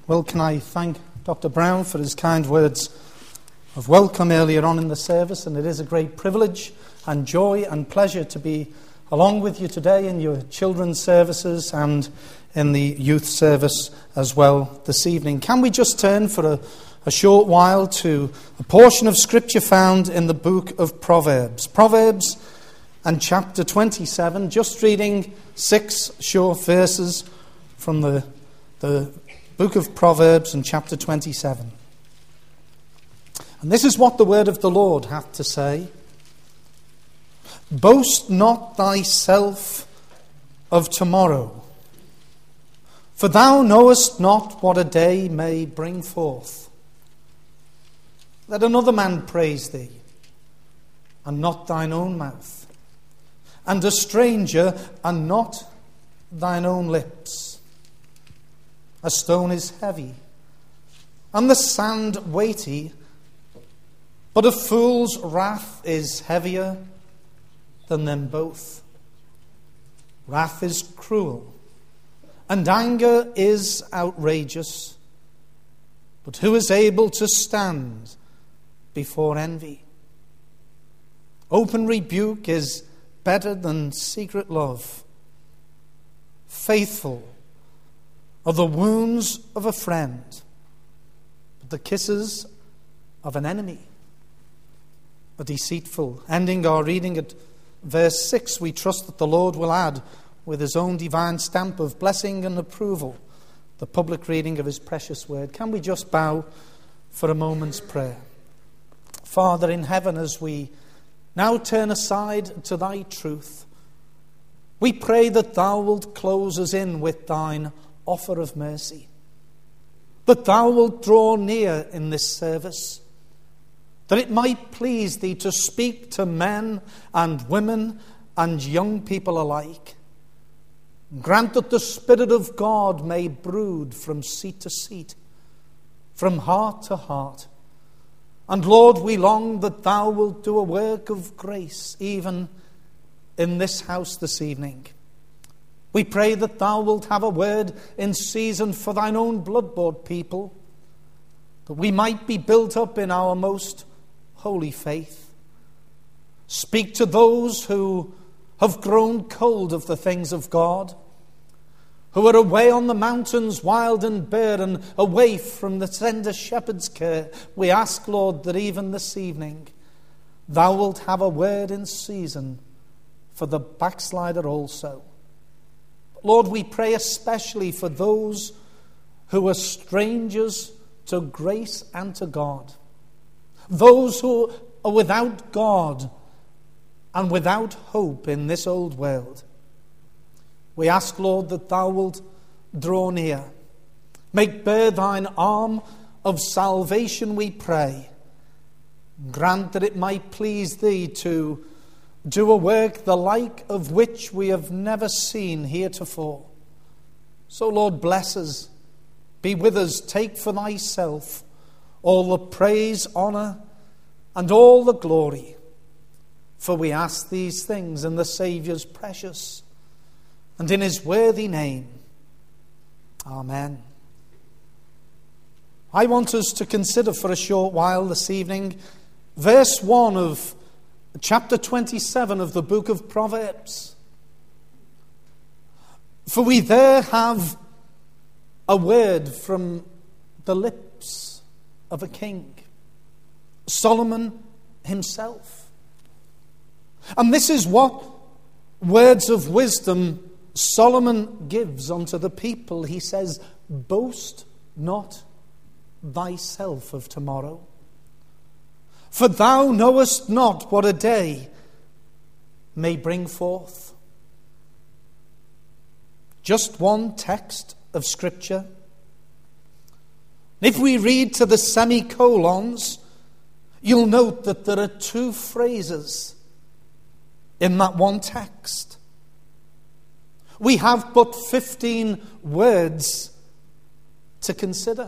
Well, can I thank Dr. Brown for his kind words of welcome earlier on in the service, and it is a great privilege and joy and pleasure to be along with you today in your children's services and in the youth service as well this evening. Can we just turn for a short while to a portion of Scripture found in the book of Proverbs. Proverbs and chapter 27, just reading 6 short verses from the book of Proverbs and chapter 27. And this is what the word of the Lord hath to say. Boast not thyself of tomorrow, for thou knowest not what a day may bring forth. Let another man praise thee, and not thine own mouth, and a stranger, and not thine own lips. A stone is heavy, and the sand weighty, but a fool's wrath is heavier than them both. Wrath is cruel, and anger is outrageous, but who is able to stand before envy? Open rebuke is better than secret love. Faithful are the wounds of a friend, but the kisses of an enemy are deceitful. Ending our reading at verse 6, we trust that the Lord will add, with his own divine stamp of blessing and approval, the public reading of his precious word. Can we just bow for a moment's prayer? Father in heaven, as we now turn aside to thy truth, we pray that thou wilt close us in with thine offer of mercy, that thou wilt draw near in this service, that it might please thee to speak to men and women and young people alike. Grant that the Spirit of God may brood from seat to seat, from heart to heart. And Lord, we long that thou wilt do a work of grace even in this house this evening. We pray that thou wilt have a word in season for thine own blood-bought people, that we might be built up in our most holy faith. Speak to those who have grown cold of the things of God, who are away on the mountains wild and bare and away from the tender shepherd's care. We ask, Lord, that even this evening thou wilt have a word in season for the backslider also. Lord, we pray especially for those who are strangers to grace and to God, those who are without God and without hope in this old world. We ask, Lord, that thou wilt draw near. Make bare thine arm of salvation, we pray. Grant that it might please thee to do a work the like of which we have never seen heretofore. So, Lord, bless us. Be with us. Take for thyself all the praise, honour, and all the glory. For we ask these things in the Saviour's precious and in his worthy name. Amen. I want us to consider for a short while this evening verse 1 of chapter 27 of the book of Proverbs. For we there have a word from the lips of a king, Solomon himself. And this is what words of wisdom Solomon gives unto the people. He says, boast not thyself of tomorrow, for thou knowest not what a day may bring forth. Just one text of Scripture. If we read to the semicolons, you'll note that there are 2 phrases in that one text. We have but 15 words to consider.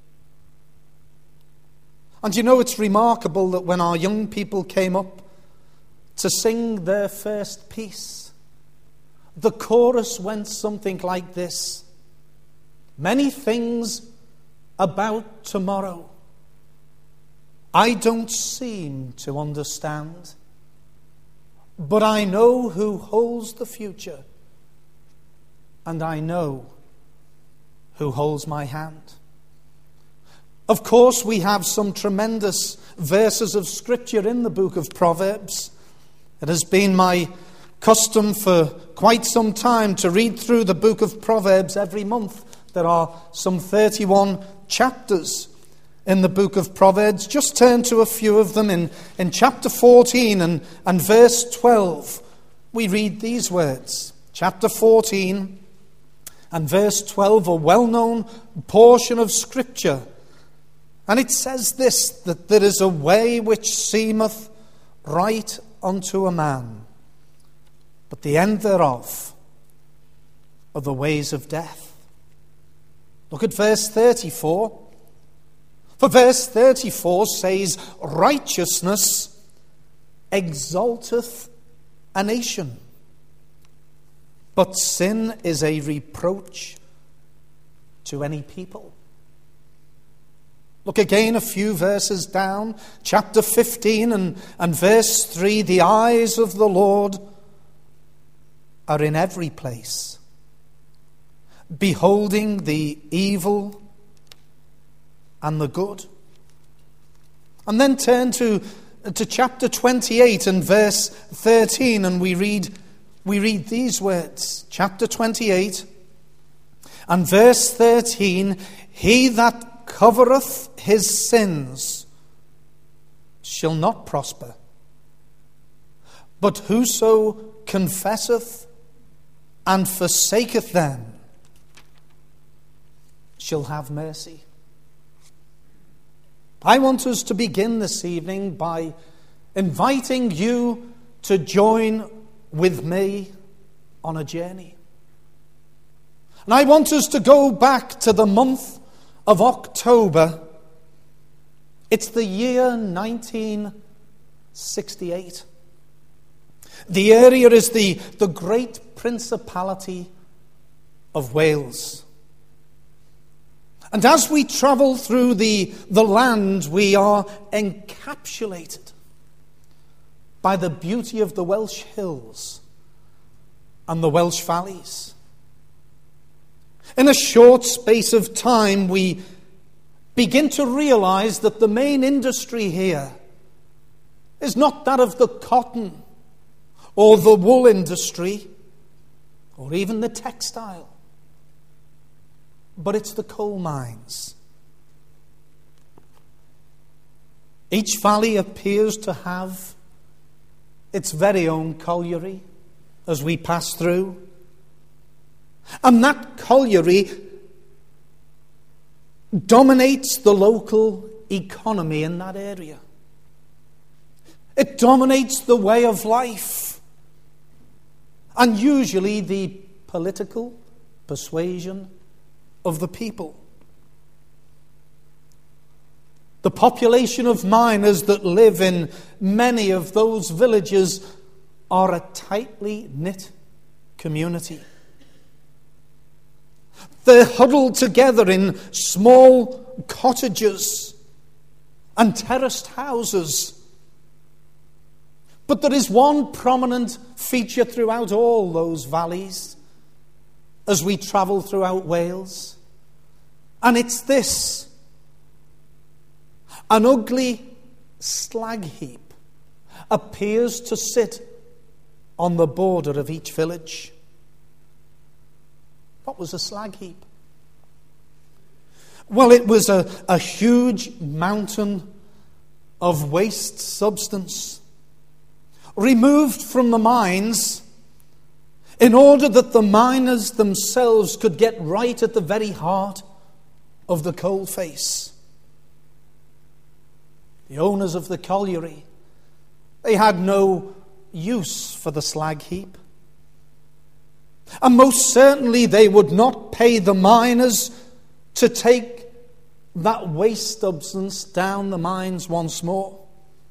And you know, it's remarkable that when our young people came up to sing their first piece, the chorus went something like this: many things about tomorrow. I don't seem to understand, but I know who holds the future, and I know who holds my hand. Of course, we have some tremendous verses of Scripture in the book of Proverbs. It has been my custom for quite some time to read through the book of Proverbs every month. There are some 31 chapters in the book of Proverbs. Just turn to a few of them. In chapter 14 and verse 12, we read these words. Chapter 14 and verse 12, a well-known portion of Scripture. And it says this, that there is a way which seemeth right unto a man, but the end thereof are the ways of death. Look at verse 34. For verse 34 says, righteousness exalteth a nation, but sin is a reproach to any people. Look again a few verses down, chapter 15 and verse 3, the eyes of the Lord are in every place, beholding the evil and the good. And then turn to chapter 28 and verse 13, and we read these words. Chapter 28 and verse 13, he that covereth his sins shall not prosper, but whoso confesseth and forsaketh them shall have mercy. I want us to begin this evening by inviting you to join with me on a journey. And I want us to go back to the month of October. It's the year 1968. The area is the Great Principality of Wales. And as we travel through the land, we are encapsulated by the beauty of the Welsh hills and the Welsh valleys. In a short space of time, we begin to realize that the main industry here is not that of the cotton or the wool industry or even the textile, but it's the coal mines. Each valley appears to have its very own colliery as we pass through. And that colliery dominates the local economy in that area. It dominates the way of life, and usually the political persuasion of the people. The population of miners that live in many of those villages are a tightly knit community. They're huddled together in small cottages and terraced houses. But there is one prominent feature throughout all those valleys as we travel throughout Wales. And it's this: an ugly slag heap appears to sit on the border of each village. What was a slag heap? Well, it was a huge mountain of waste substance removed from the mines in order that the miners themselves could get right at the very heart of the coal face. The owners of the colliery, they had no use for the slag heap. And most certainly they would not pay the miners to take that waste substance down the mines once more.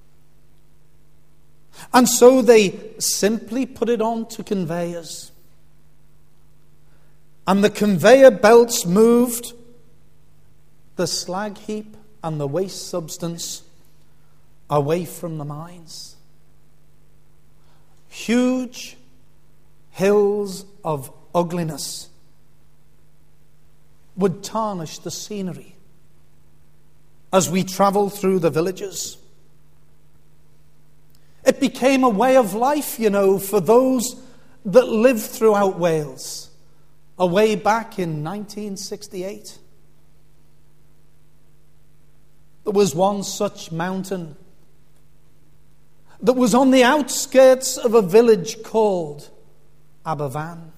And so they simply put it on to conveyors. And the conveyor belts moved the slag heap and the waste substance away from the mines. Huge hills of ugliness would tarnish the scenery as we travel through the villages. It became a way of life, for those that lived throughout Wales, away back in 1968. There was one such mountain that was on the outskirts of a village called Aberfan.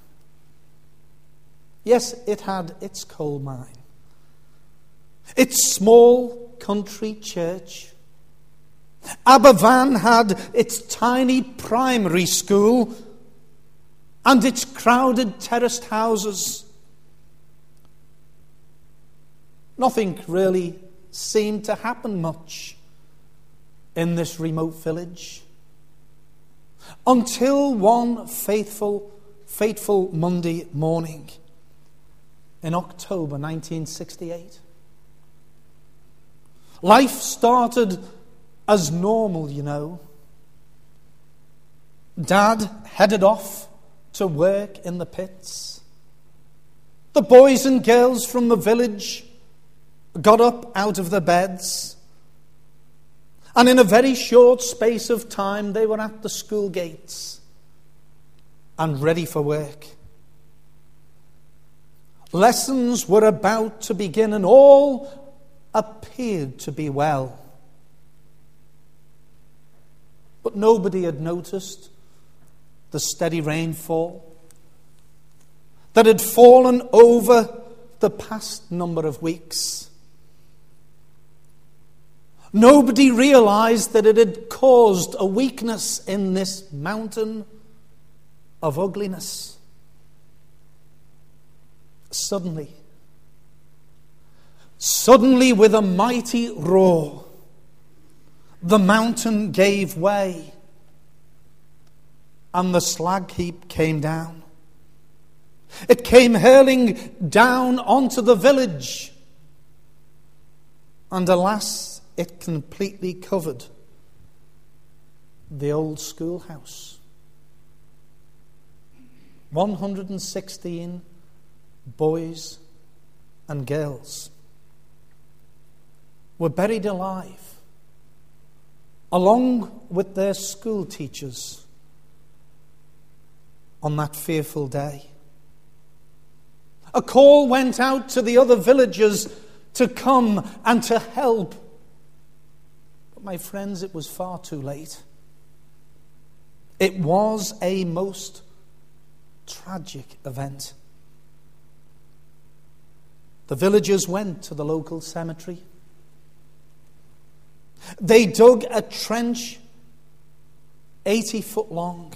Yes, it had its coal mine, its small country church. Aberfan had its tiny primary school and its crowded terraced houses. Nothing really seemed to happen much in this remote village until one fateful Monday morning in October 1968. Life started as normal, Dad headed off to work in the pits. The boys and girls from the village got up out of their beds, and in a very short space of time they were at the school gates and ready for work. Lessons were about to begin and all appeared to be well. But nobody had noticed the steady rainfall that had fallen over the past number of weeks. Nobody realized that it had caused a weakness in this mountain of ugliness. Suddenly, with a mighty roar, the mountain gave way and the slag heap came down. It came hurling down onto the village, and alas, it completely covered the old schoolhouse. 116 boys and girls were buried alive, along with their school teachers, on that fearful day. A call went out to the other villagers to come and to help. But my friends, it was far too late. It was a most tragic event. The villagers went to the local cemetery. They dug a trench 80 foot long,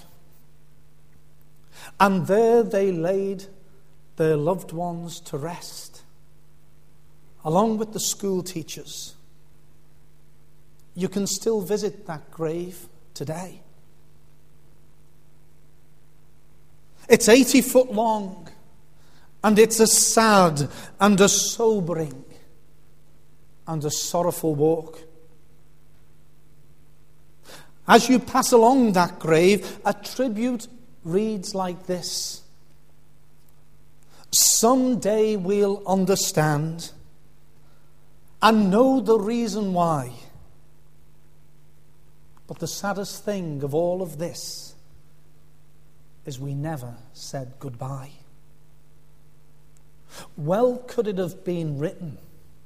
and there they laid their loved ones to rest, along with the school teachers. You can still visit that grave today. It's 80 foot long, and it's a sad and a sobering and a sorrowful walk. As you pass along that grave, a tribute reads like this: someday we'll understand and know the reason why. But the saddest thing of all of this is we never said goodbye. Well could it have been written,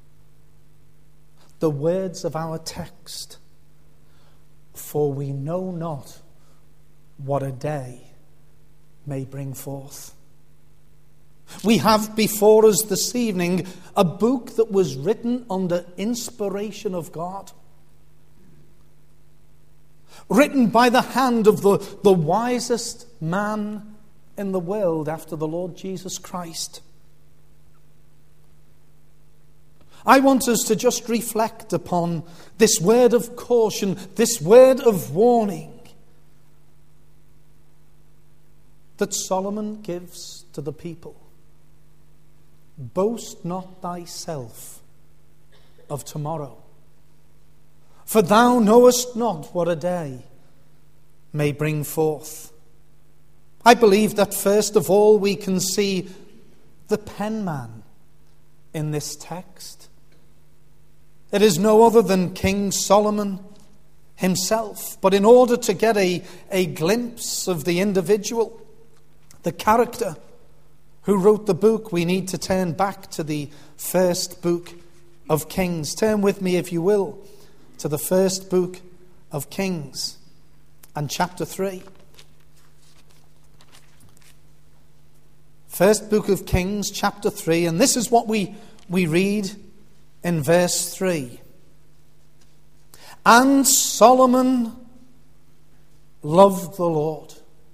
the words of our text, for we know not what a day may bring forth. We have before us this evening a book that was written under inspiration of God, written by the hand of the wisest man in the world after the Lord Jesus Christ. I want us to just reflect upon this word of caution, this word of warning that Solomon gives to the people. Boast not thyself of tomorrow. For thou knowest not what a day may bring forth. I believe that first of all we can see the penman in this text. It is no other than King Solomon himself. But in order to get a glimpse of the individual, the character who wrote the book, we need to turn back to the first book of Kings. Turn with me, if you will, to the first book of Kings and chapter 3. First book of Kings, chapter 3, and this is what we read in verse 3. And Solomon loved the Lord.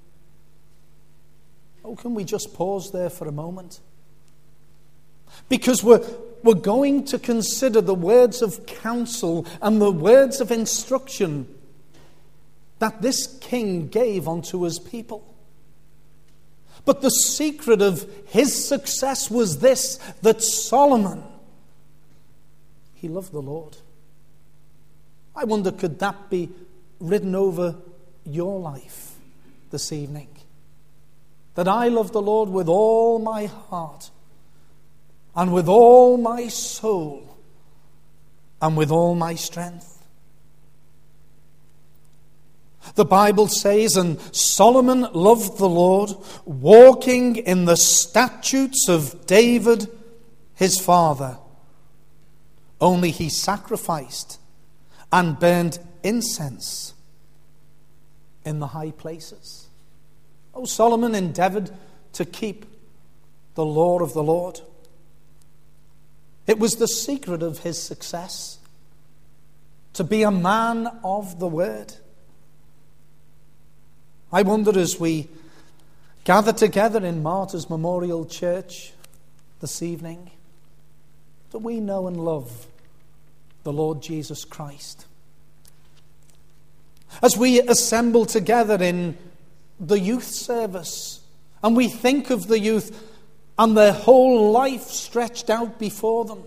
Oh, can we just pause there for a moment? Because we're going to consider the words of counsel and the words of instruction that this king gave unto his people. But the secret of his success was this, that Solomon, he loved the Lord. I wonder, could that be written over your life this evening? That I love the Lord with all my heart and with all my soul and with all my strength. The Bible says, and Solomon loved the Lord, walking in the statutes of David his father. Only he sacrificed and burned incense in the high places. Oh, Solomon endeavored to keep the law of the Lord. It was the secret of his success, to be a man of the word. I wonder, as we gather together in Martyrs Memorial Church this evening, that we know and love the Lord Jesus Christ. As we assemble together in the youth service, and we think of the youth and their whole life stretched out before them,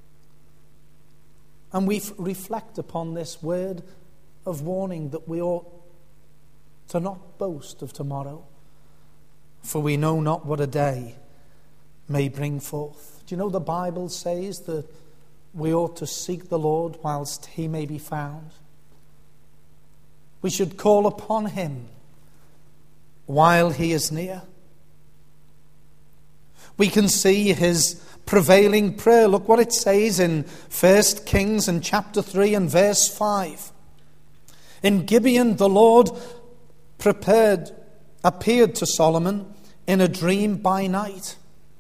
and we reflect upon this word of warning that we ought to not boast of tomorrow, for we know not what a day may bring forth. Do you know the Bible says that we ought to seek the Lord whilst he may be found? We should call upon him while he is near. We can see his prevailing prayer. Look what it says in 1 Kings and chapter 3 and verse 5. In Gibeon the Lord appeared to Solomon in a dream by night.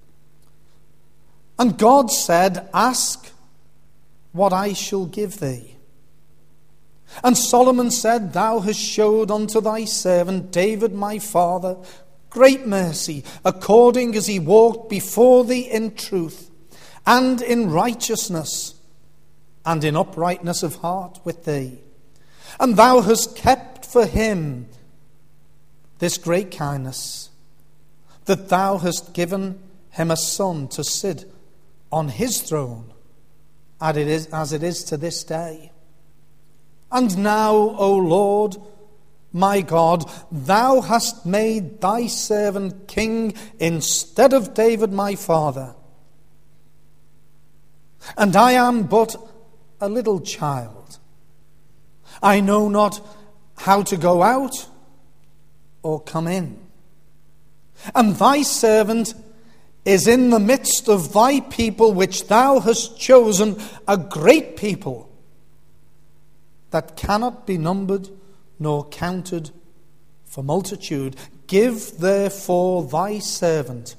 And God said, ask what I shall give thee. And Solomon said, thou hast showed unto thy servant David my father great mercy, according as he walked before thee in truth, and in righteousness, and in uprightness of heart with thee. And thou hast kept for him this great kindness, that thou hast given him a son to sit on his throne, as it is to this day. And now, O Lord, my God, thou hast made thy servant king instead of David my father. And I am but a little child. I know not how to go out or come in. And thy servant is in the midst of thy people which thou hast chosen, a great people that cannot be numbered nor counted for multitude. Give therefore thy servant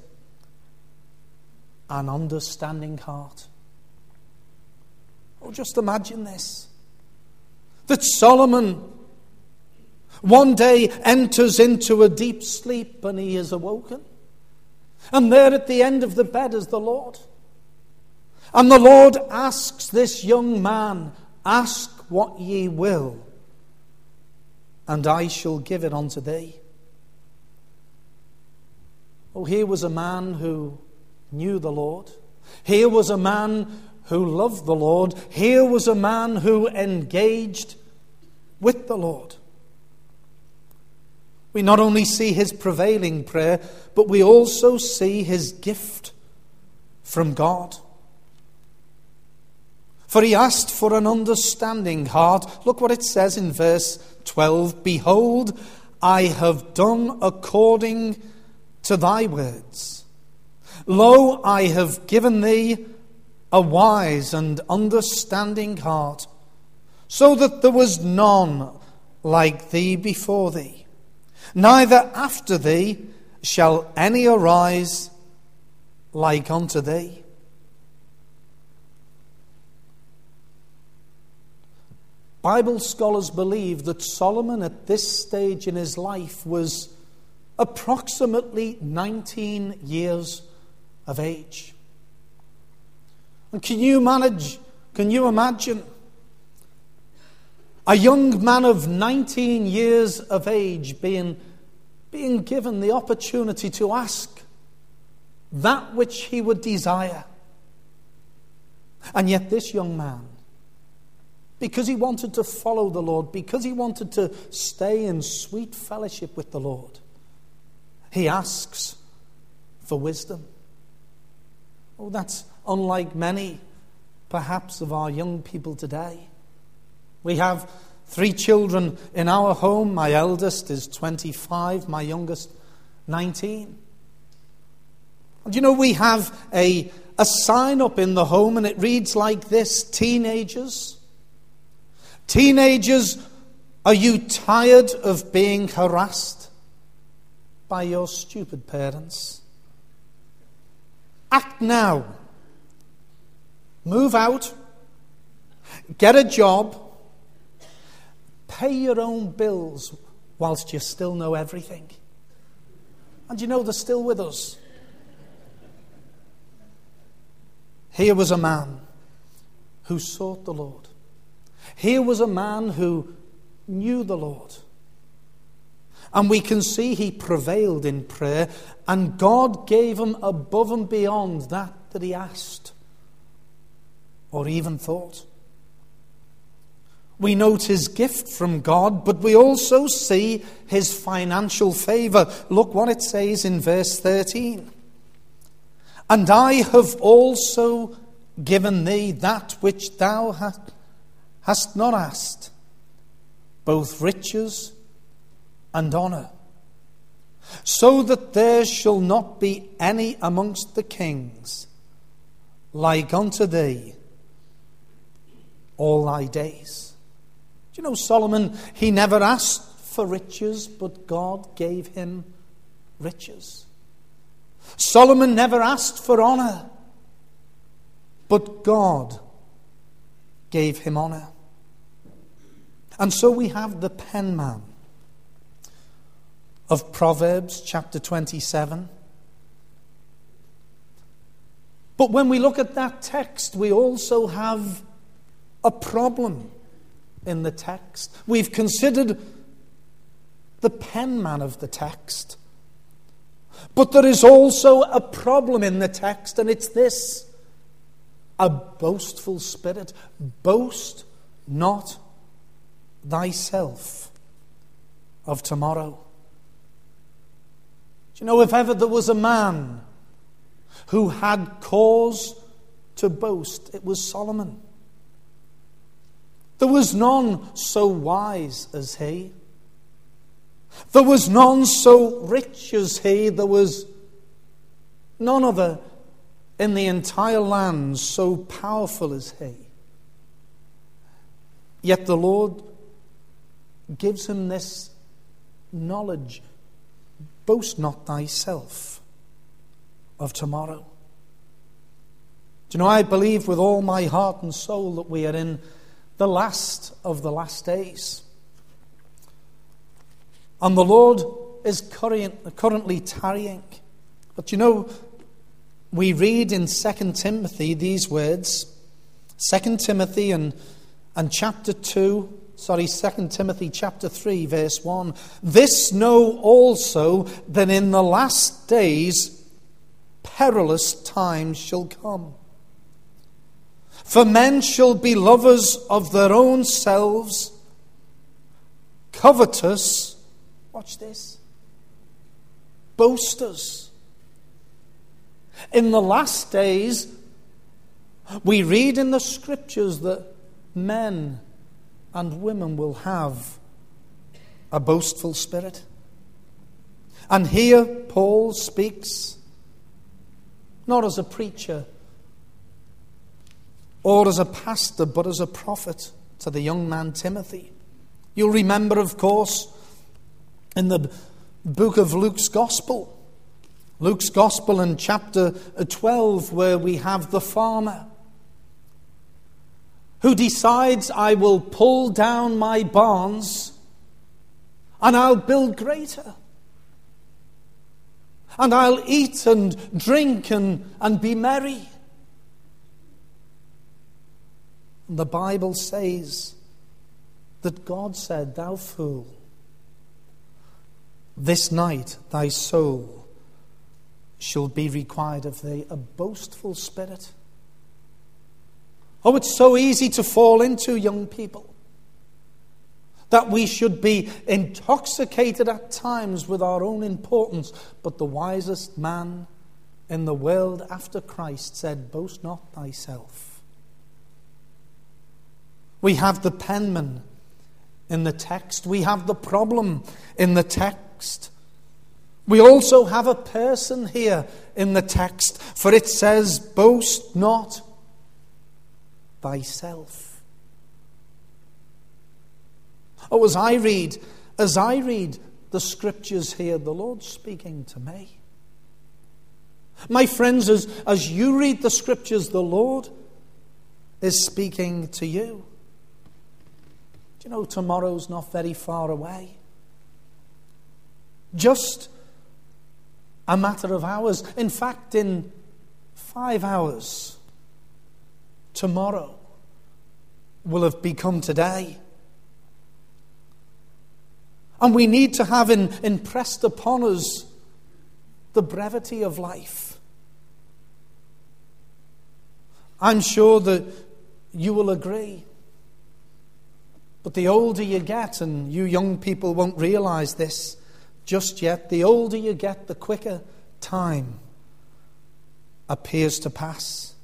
an understanding heart. Oh, just imagine this. That Solomon one day enters into a deep sleep and he is awoken. And there at the end of the bed is the Lord. And the Lord asks this young man, ask what ye will, and I shall give it unto thee. Oh, here was a man who knew the Lord. Here was a man who loved the Lord. Here was a man who engaged with the Lord. We not only see his prevailing prayer, but we also see his gift from God. For he asked for an understanding heart. Look what it says in verse 12. Behold, I have done according to thy words. Lo, I have given thee a wise and understanding heart, so that there was none like thee before thee, neither after thee shall any arise like unto thee. Bible scholars believe that Solomon at this stage in his life was approximately 19 years of age. And can you imagine a young man of 19 years of age being given the opportunity to ask that which he would desire? And yet this young man, because he wanted to follow the Lord, because he wanted to stay in sweet fellowship with the Lord, he asks for wisdom. Oh, that's unlike many, perhaps, of our young people today. We have 3 children in our home. My eldest is 25, my youngest 19. And you know, we have a sign up in the home, and it reads like this: Teenagers, are you tired of being harassed by your stupid parents? Act now. Move out. Get a job. Pay your own bills whilst you still know everything. And you know, they're still with us. Here was a man who sought the Lord. Here was a man who knew the Lord. And we can see he prevailed in prayer, and God gave him above and beyond that he asked or even thought. We note his gift from God, but we also see his financial favor. Look what it says in verse 13. And I have also given thee that which thou hast not asked, both riches and honour, so that there shall not be any amongst the kings like unto thee all thy days. Do you know, Solomon, he never asked for riches, but God gave him riches. Solomon never asked for honour, but God gave him honour. And so we have the penman of Proverbs chapter 27. But when we look at that text, we also have a problem in the text. We've considered the penman of the text. But there is also a problem in the text, and it's this: a boastful spirit. Boast not thyself of tomorrow. Do you know, if ever there was a man who had cause to boast, it was Solomon. There was none so wise as he. There was none so rich as he. There was none other in the entire land so powerful as he. Yet the Lord gives him this knowledge: boast not thyself of tomorrow. Do you know, I believe with all my heart and soul that we are in the last of the last days. And the Lord is currently tarrying. But you know, we read in 2 Timothy these words. 2 Timothy and chapter 2, 2 Timothy chapter 3, verse 1. This know also, that in the last days perilous times shall come. For men shall be lovers of their own selves, covetous, watch this, boasters. In the last days, we read in the Scriptures that men and women will have a boastful spirit. And here Paul speaks not as a preacher or as a pastor, but as a prophet to the young man Timothy. You'll remember, of course, in the book of Luke's Gospel in chapter 12, where we have the farmer who decides, I will pull down my barns and I'll build greater. And I'll eat and drink and be merry. And the Bible says that God said, thou fool, this night thy soul shall be required of thee, a boastful spirit. Oh, it's so easy to fall into, young people, that we should be intoxicated at times with our own importance. But the wisest man in the world after Christ said, boast not thyself. We have the penman in the text. We have the problem in the text. We also have a person here in the text, for it says, boast not thyself. Oh, as I read the Scriptures here, the Lord's speaking to me. My friends, as you read the Scriptures, the Lord is speaking to you. Do you know tomorrow's not very far away? Just a matter of hours. In fact, in 5 hours, tomorrow will have become today. And we need to have impressed upon us the brevity of life. I'm sure that you will agree. But the older you get, and you young people won't realize this just yet, the older you get, the quicker time appears to pass.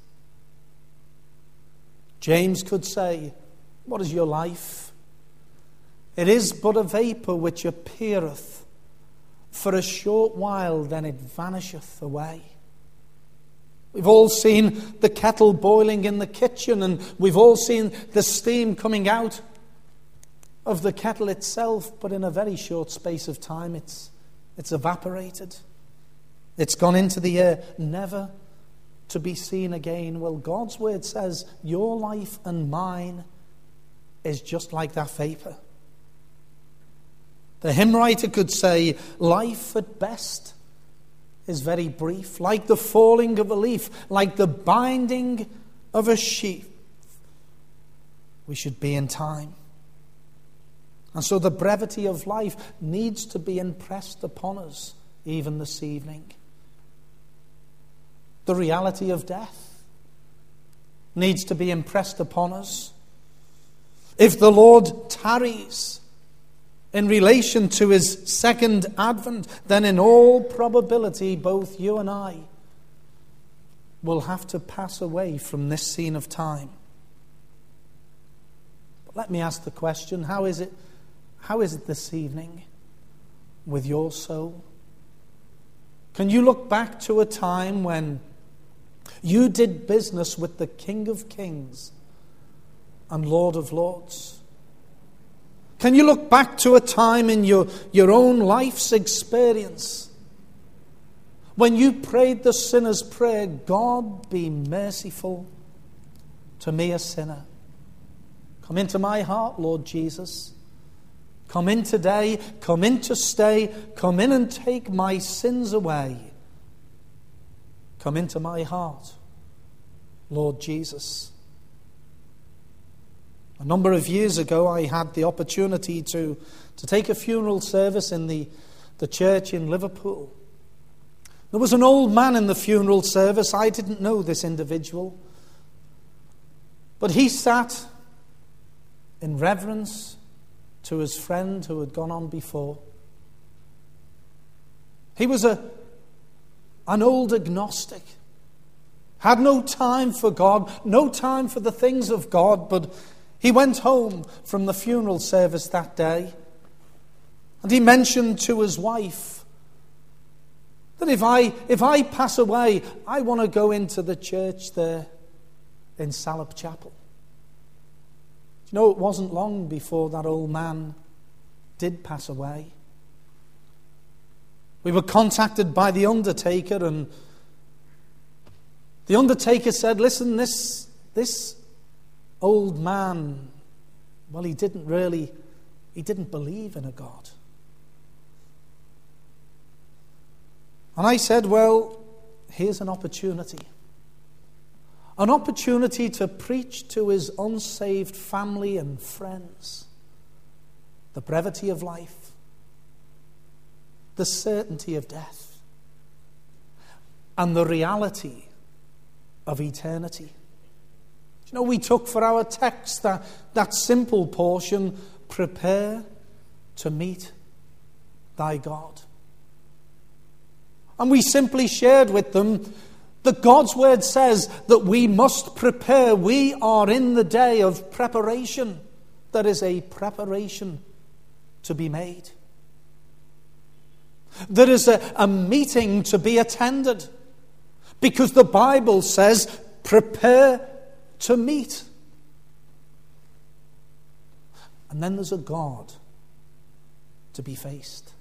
James could say, what is your life? It is but a vapour which appeareth for a short while, then it vanisheth away. We've all seen the kettle boiling in the kitchen, and we've all seen the steam coming out of the kettle itself, but in a very short space of time it's evaporated. It's gone into the air, never to be seen again. Well, God's word says your life and mine is just like that vapour. The hymn writer could say, life at best is very brief, like the falling of a leaf, like the binding of a sheaf. We should be in time. And so the brevity of life needs to be impressed upon us even this evening. The reality of death needs to be impressed upon us. If the Lord tarries in relation to his second advent, then in all probability both you and I will have to pass away from this scene of time. But let me ask the question, how is it this evening with your soul? Can you look back to a time when you did business with the King of Kings and Lord of Lords? Can you look back to a time in your own life's experience when you prayed the sinner's prayer, God be merciful to me a sinner? Come into my heart, Lord Jesus. Come in today, come in to stay, come in and take my sins away. Come into my heart, Lord Jesus. A number of years ago, I had the opportunity to take a funeral service in the church in Liverpool. There was an old man in the funeral service. I didn't know this individual. But he sat in reverence to his friend who had gone on before. He was an old agnostic, had no time for God, no time for the things of God, but he went home from the funeral service that day, and he mentioned to his wife that if I pass away, I want to go into the church there in Salop Chapel. You know, it wasn't long before that old man did pass away. We were contacted by the undertaker, and the undertaker said, listen, this old man, well, he didn't believe in a God. And I said, well, here's an opportunity to preach to his unsaved family and friends the brevity of life, the certainty of death, and the reality of eternity. You know, we took for our text that simple portion, prepare to meet thy God. And we simply shared with them that God's word says that we must prepare. We are in the day of preparation. There is a preparation to be made. There is a meeting to be attended, because the Bible says, prepare to meet. And then there's a God to be faced.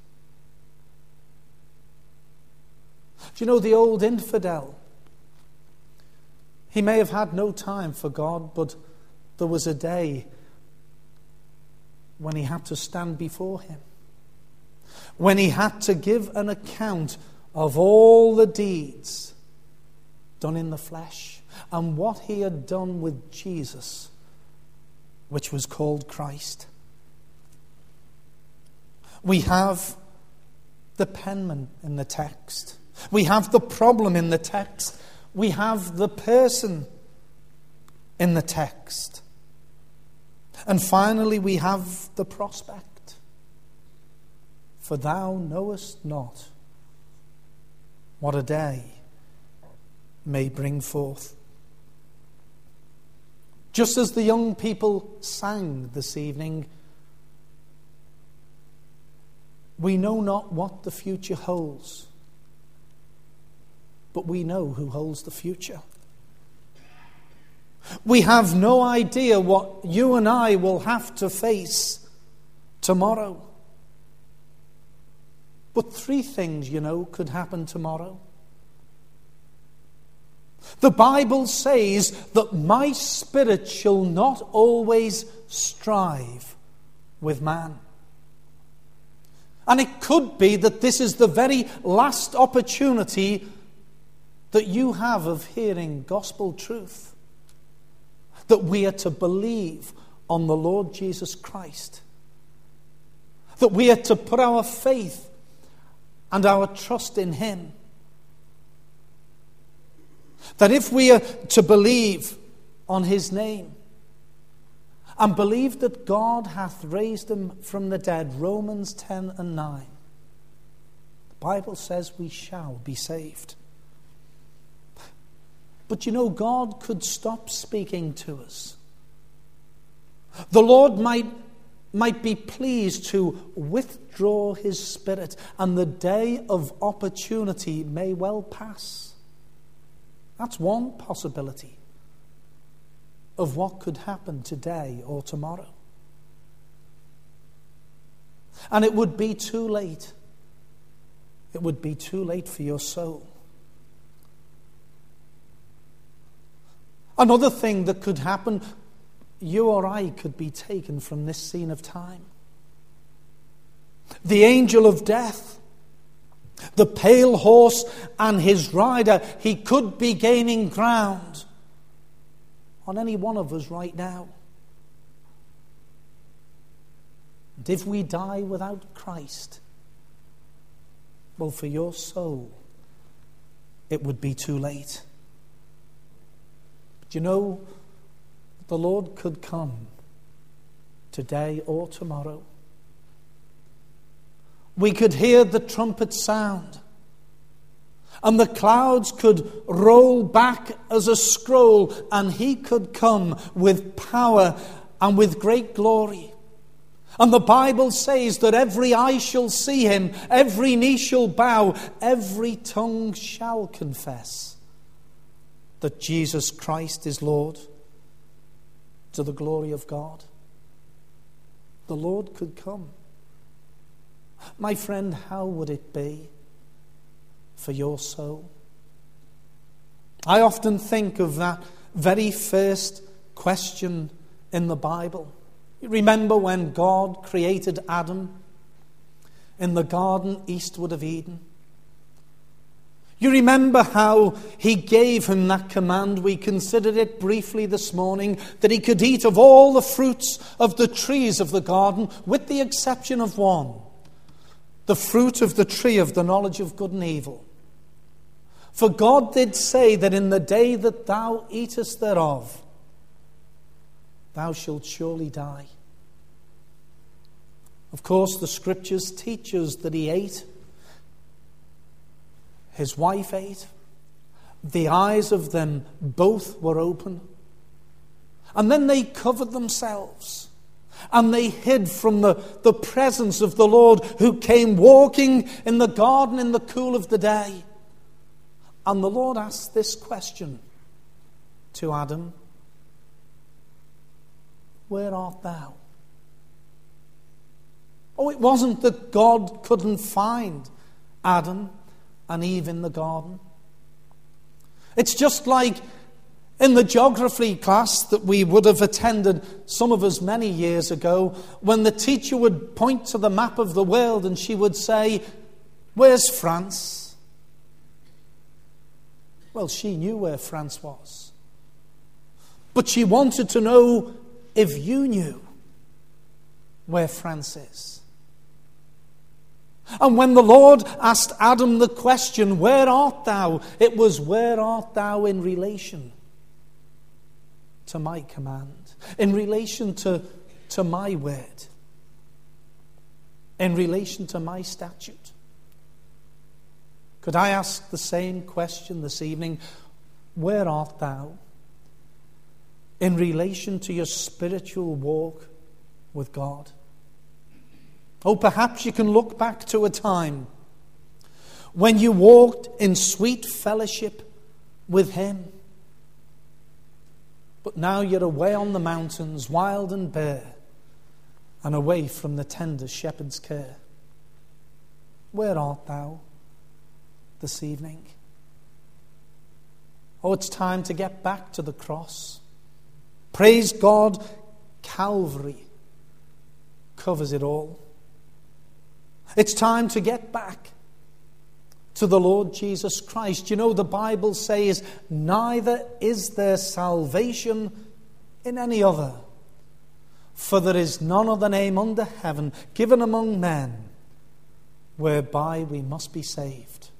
Do you know the old infidel? He may have had no time for God, but there was a day when he had to stand before him, when he had to give an account of all the deeds done in the flesh and what he had done with Jesus, which was called Christ. We have the penman in the text. We have the problem in the text. We have the person in the text. And finally, we have the prospect. For thou knowest not what a day may bring forth. Just as the young people sang this evening, we know not what the future holds, but we know who holds the future. We have no idea what you and I will have to face tomorrow. But three things, could happen tomorrow. The Bible says that my spirit shall not always strive with man. And it could be that this is the very last opportunity that you have of hearing gospel truth. That we are to believe on the Lord Jesus Christ. That we are to put our faith and our trust in Him. That if we are to believe on His name and believe that God hath raised Him from the dead, Romans 10 and 9, the Bible says we shall be saved. But God could stop speaking to us. The Lord might be pleased to withdraw His Spirit, and the day of opportunity may well pass. That's one possibility of what could happen today or tomorrow. And it would be too late. It would be too late for your soul. Another thing that could happen, you or I could be taken from this scene of time. The angel of death, the pale horse and his rider, he could be gaining ground on any one of us right now. And if we die without Christ, well, for your soul, it would be too late. But the Lord could come today or tomorrow. We could hear the trumpet sound, and the clouds could roll back as a scroll, and he could come with power and with great glory. And the Bible says that every eye shall see him, every knee shall bow, every tongue shall confess that Jesus Christ is Lord, to the glory of God. The Lord could come. My friend, how would it be for your soul? I often think of that very first question in the Bible. You remember when God created Adam in the garden eastward of Eden? You remember how he gave him that command? We considered it briefly this morning, that he could eat of all the fruits of the trees of the garden, with the exception of one, the fruit of the tree of the knowledge of good and evil. For God did say that in the day that thou eatest thereof, thou shalt surely die. Of course, the Scriptures teach us that he ate. His wife ate. The eyes of them both were open. And then they covered themselves. And they hid from the presence of the Lord, who came walking in the garden in the cool of the day. And the Lord asked this question to Adam: where art thou? Oh, it wasn't that God couldn't find Adam and Eve in the garden. It's just like in the geography class that we would have attended, some of us many years ago, when the teacher would point to the map of the world and she would say, "Where's France?" Well, she knew where France was. But she wanted to know if you knew where France is. And when the Lord asked Adam the question, "Where art thou?" it was, where art thou in relation to my command, in relation to my word, in relation to my statute? Could I ask the same question this evening? Where art thou in relation to your spiritual walk with God? Oh, perhaps you can look back to a time when you walked in sweet fellowship with him. But now you're away on the mountains, wild and bare, and away from the tender shepherd's care. Where art thou this evening? Oh, it's time to get back to the cross. Praise God, Calvary covers it all. It's time to get back to the Lord Jesus Christ. You know, the Bible says, neither is there salvation in any other, for there is none other name under heaven given among men whereby we must be saved.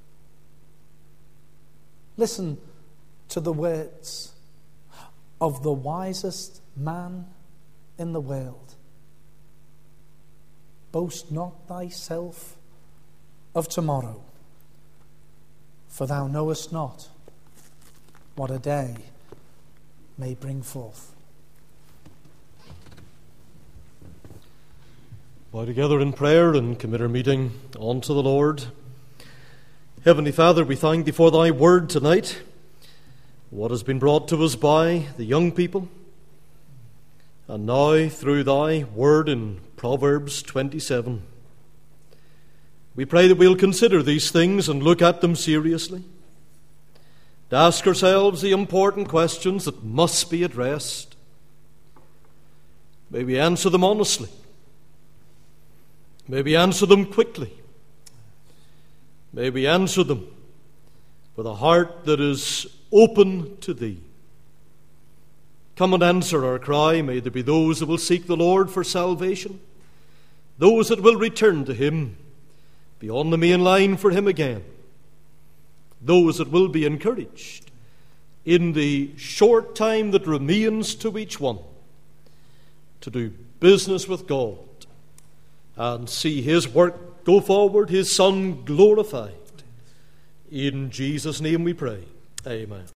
Listen to the words of the wisest man in the world. Boast not thyself of tomorrow, for thou knowest not what a day may bring forth. Bow together in prayer and commit our meeting unto the Lord. Heavenly Father, we thank thee for thy word tonight, what has been brought to us by the young people, and now through thy word in Proverbs 27. We pray that we'll consider these things and look at them seriously, to ask ourselves the important questions that must be addressed. May we answer them honestly. May we answer them quickly. May we answer them with a heart that is open to thee. Come and answer our cry. May there be those that will seek the Lord for salvation, those that will return to him, be on the main line for him again, those that will be encouraged in the short time that remains to each one, to do business with God and see His work go forward, His Son glorified. In Jesus' name we pray. Amen.